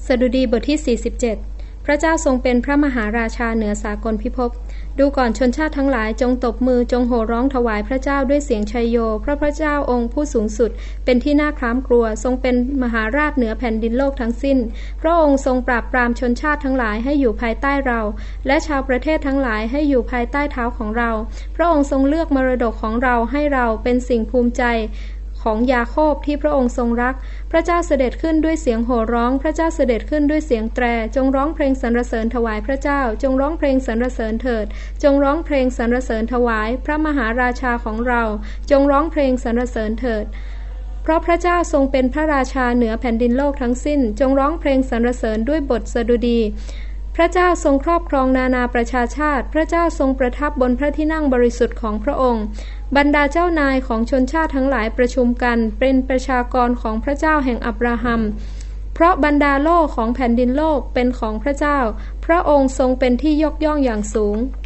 สดุดีบทที่47พระเจ้าทรงเป็นพระมหาราชาเหนือสากลพิภพดูก่อนชนชาติทั้งหลายจงตบมือจงโห่ร้องถวายพระเจ้าด้วยเสียงชัยโยเพราะพระเจ้าองค์ผู้สูงสุดเป็นที่น่าคร้ามกลัวทรงเป็นมหาราชเหนือแผ่นดินโลกทั้งสิ้นพระองค์ทรงปราบปรามชนชาติทั้งหลายให้อยู่ภายใต้เราและชาวประเทศทั้งหลายให้อยู่ภายใต้เท้าของเราพระองค์ทรงเลือกมรดกของเราให้เราเป็นสิ่งภูมิใจของยาโคบที่พระองค์ทรงรักพระเจ้าเสด็จขึ้นด้วยเสียงโห่ร้องพระเจ้าเสด็จขึ้นด้วยเสียงแตรจงร้องเพลงสรรเสริญถวายพระเจ้าจงร้องเพลงสรรเสริญเถิดจงร้องเพลงสรรเสริญถวายพระมหาราชาของเราจงร้องเพลงสรรเสริญเถิดเพราะพระเจ้าทรงเป็นพระราชาเหนือแผ่นดินโลกทั้งสิ้นจงร้องเพลงสรรเสริญด้วยบทสดุดีพระเจ้าทรงครอบครองนานาประชาชาติพระเจ้าทรงประทับบนพระที่นั่งบริสุทธิ์ของพระองค์บรรดาเจ้านายของชนชาติทั้งหลายประชุมกันเป็นประชากรของพระเจ้าแห่งอับราฮัมเพราะบรรดาโลกของแผ่นดินโลกเป็นของพระเจ้าพระองค์ทรงเป็นที่ยกย่องอย่างสูง